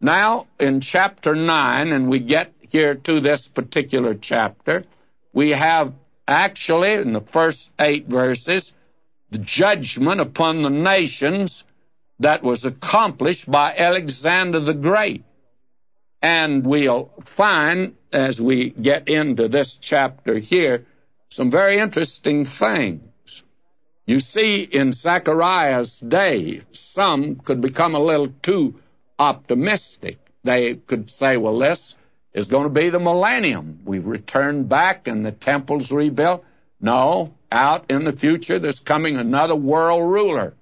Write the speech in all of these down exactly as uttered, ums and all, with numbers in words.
Now, in chapter nine, and we get here to this particular chapter, we have actually, in the first eight verses, the judgment upon the nations that was accomplished by Alexander the Great. And we'll find, as we get into this chapter here, some very interesting things. You see, in Zechariah's day, some could become a little too optimistic. They could say, well, this is going to be the millennium. We've returned back and the temple's rebuilt. No, out in the future, there's coming another world ruler.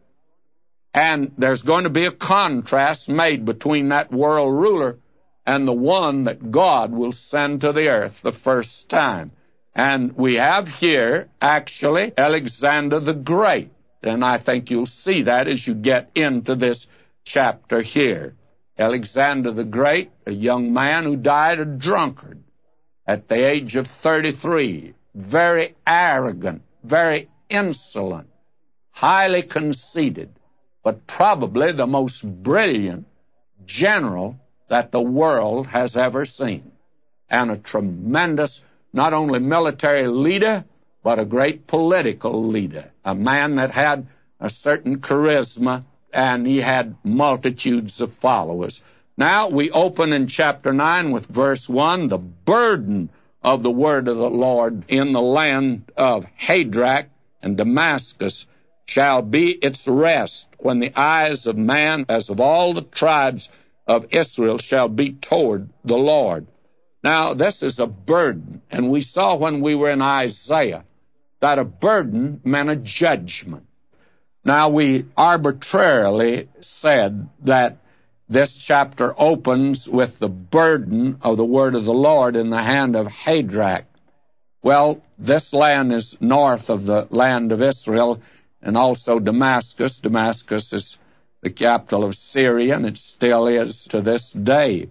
And there's going to be a contrast made between that world ruler and the one that God will send to the earth the first time. And we have here, actually, Alexander the Great. And I think you'll see that as you get into this chapter here. Alexander the Great, a young man who died a drunkard at the age of thirty-three, very arrogant, very insolent, highly conceited, but probably the most brilliant general that the world has ever seen, and a tremendous, not only military leader, but a great political leader, a man that had a certain charisma, and he had multitudes of followers. Now we open in chapter nine with verse one, the burden of the word of the Lord in the land of Hadrach and Damascus shall be its rest, when the eyes of man, as of all the tribes of Israel, shall be toward the Lord. Now, this is a burden, and we saw when we were in Isaiah that a burden meant a judgment. Now, we arbitrarily said that this chapter opens with the burden of the word of the Lord in the hand of Hadrach. Well, this land is north of the land of Israel, and also Damascus. Damascus is the capital of Syria, and it still is to this day,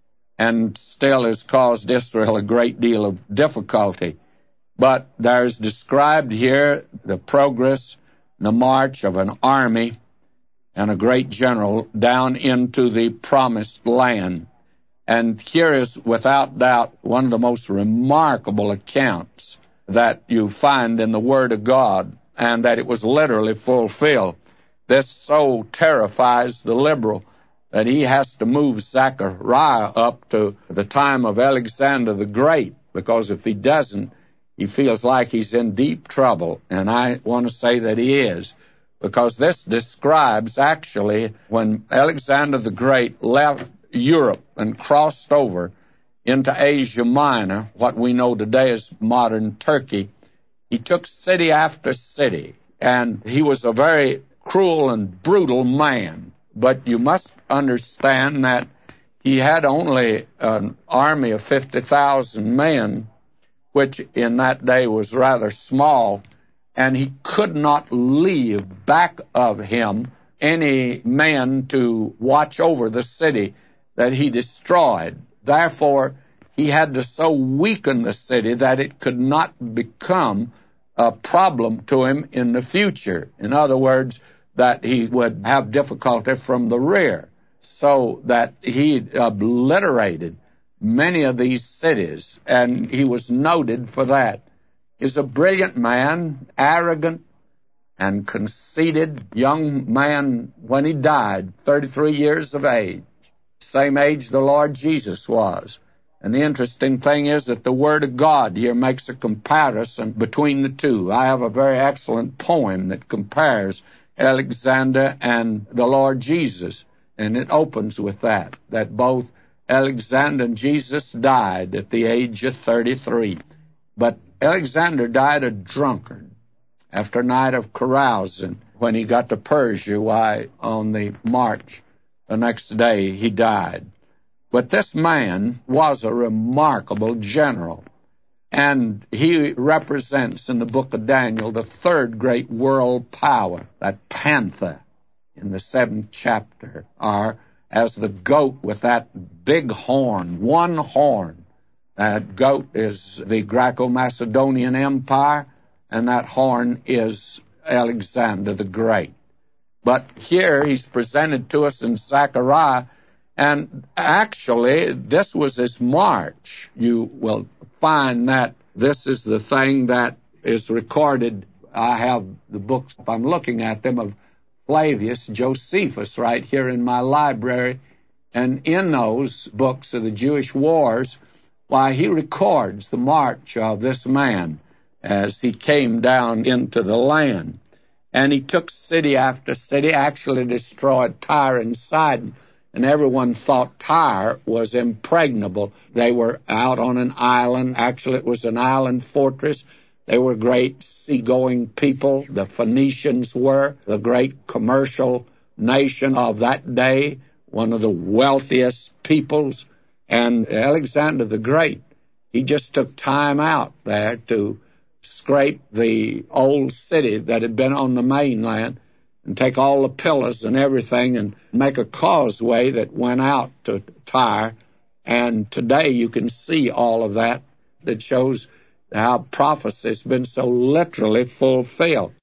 and still has caused Israel a great deal of difficulty. But there's described here the progress, the march of an army and a great general down into the promised land. And here is, without doubt, one of the most remarkable accounts that you find in the Word of God, and that it was literally fulfilled. This so terrifies the liberal that he has to move Zechariah up to the time of Alexander the Great, because if he doesn't, he feels like he's in deep trouble. And I want to say that he is, because this describes actually when Alexander the Great left Europe and crossed over into Asia Minor, what we know today as modern Turkey. He took city after city, and he was a very cruel and brutal man. But you must understand that he had only an army of fifty thousand men, which in that day was rather small, and he could not leave back of him any men to watch over the city that he destroyed. Therefore, he had to so weaken the city that it could not become a problem to him in the future. In other words, that he would have difficulty from the rear, so that he obliterated many of these cities, and he was noted for that. He's a brilliant man, arrogant and conceited young man when he died, thirty-three years of age, same age the Lord Jesus was. And the interesting thing is that the Word of God here makes a comparison between the two. I have a very excellent poem that compares Alexander and the Lord Jesus, and it opens with that, that both Alexander and Jesus died at the age of thirty-three. But Alexander died a drunkard after a night of carousing. When he got to Persia, why, on the march the next day, he died. But this man was a remarkable general, and he represents in the book of Daniel the third great world power, that panther in the seventh chapter, or as the goat with that big horn, one horn. That goat is the Greco-Macedonian Empire, and that horn is Alexander the Great. But here he's presented to us in Zechariah, And actually, this was his march. You will find that this is the thing that is recorded. I have the books, if I'm looking at them, of Flavius Josephus right here in my library. And in those books of the Jewish wars, why, he records the march of this man as he came down into the land. And he took city after city, actually destroyed Tyre and Sidon, and everyone thought Tyre was impregnable. They were out on an island. Actually, it was an island fortress. They were great seagoing people. The Phoenicians were the great commercial nation of that day, one of the wealthiest peoples. And Alexander the Great, he just took time out there to scrape the old city that had been on the mainland and take all the pillars and everything and make a causeway that went out to Tyre. And today you can see all of that that shows how prophecy has been so literally fulfilled.